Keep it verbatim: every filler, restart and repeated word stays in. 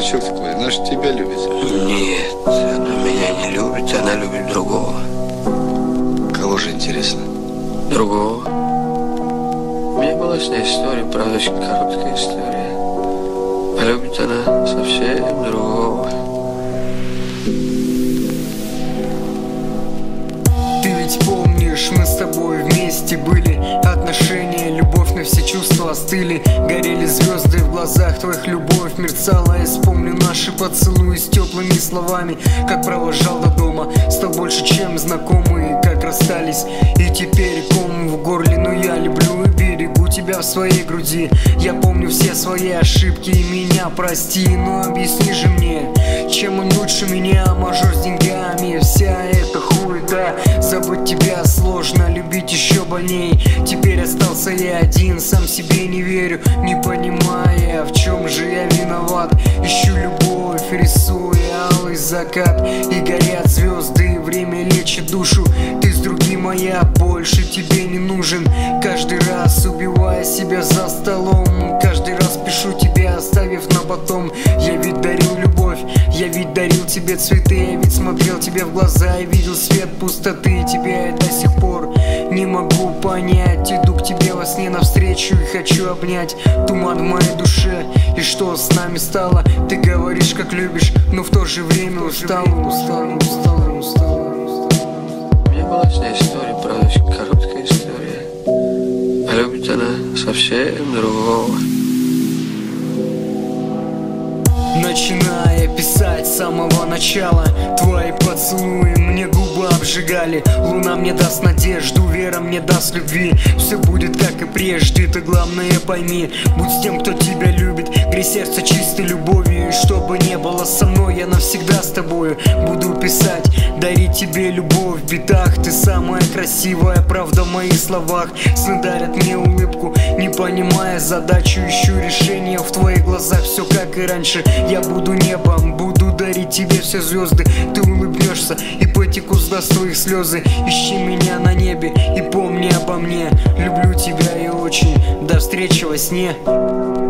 дурачок такой, она же тебя любит. Нет, она меня не любит, она любит другого. Кого же, интересно? Другого. У меня была с ней история, правда, очень короткая история. А любит она совсем другого. Ты ведь помнишь, мы с тобой вместе были. Отношения, любовь, на все чувства остыли. Горели звезды в глазах твоих, любовь мерцала. Я вспомню наши поцелуи с теплыми словами. Как провожал до дома, стал больше, чем знакомые, как расстались. И теперь ком в горле, но я люблю и берегу тебя в своей груди. Я помню все свои ошибки и меня прости. Но объясни же мне, чем он лучше меня? Мажор с деньгами, вся эта хуета. Забыть тебя сложно, любить еще больней. Теперь остался я один, сам себе не верю, не понимая, в чем же я виноват. Ищу любовь, рисуя алый закат. И горят звезды, время лечит душу. Ты с другим, моя больше тебе не нужен. Каждый раз убивая себя за столом, каждый раз пишу тебе, оставив на потом. Я ведь дарил любовь, я ведь дарил тебе цветы. Я ведь смотрел тебе в глаза и видел свет пустоты. Тебя я до сих пор не могу понять. Иду к тебе во сне навстречу и хочу обнять. Туман в моей душе, и что с нами стало? Ты говоришь, как любишь, но в то же время устал, устал, устал, устал. У меня была с ней история, правда, очень короткая история. А любит она совсем другого. Начиная писать с самого начала, твои поцелуи мне губы обжигали. Луна мне даст надежду, вера мне даст любви. Все будет как и прежде, ты главное пойми. Будь с тем, кто тебя любит, грей сердце чистой любовью. И что бы не было со мной, я навсегда с тобою буду писать, дарить тебе любовь в битах. Ты самая красивая, правда в моих словах. Сны дарят мне улыбку, не понимая задачу. Ищу решение в твоих глазах, все как и раньше. Я буду небом, буду дарить тебе все звезды. Ты улыбнешься и потекут с глаз твоих слезы. Ищи меня на небе и помни обо мне. Люблю тебя и очень. До встречи во сне.